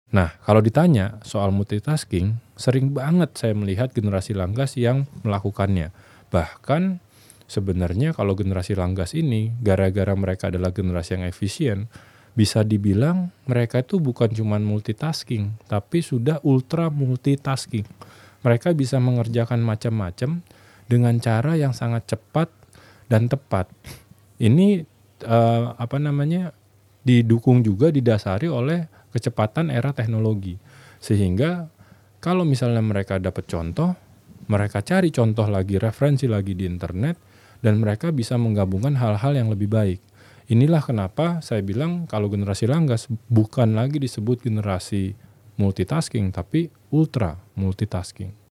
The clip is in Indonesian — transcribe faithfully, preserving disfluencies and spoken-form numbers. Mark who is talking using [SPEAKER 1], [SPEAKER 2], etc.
[SPEAKER 1] Nah, kalau ditanya soal multitasking, sering banget saya melihat generasi Langgas yang melakukannya. Bahkan sebenarnya kalau generasi Langgas ini, gara-gara mereka adalah generasi yang efisien, bisa dibilang mereka itu bukan cuma multitasking, tapi sudah ultra multitasking. Mereka bisa mengerjakan macam-macam dengan cara yang sangat cepat dan tepat. Ini eh, apa namanya didukung juga didasari oleh kecepatan era teknologi. Sehingga kalau misalnya mereka dapat contoh, mereka cari contoh lagi, referensi lagi di internet, dan mereka bisa menggabungkan hal-hal yang lebih baik. Inilah kenapa saya bilang kalau generasi Langgas bukan lagi disebut generasi multitasking, tapi ultra multitasking.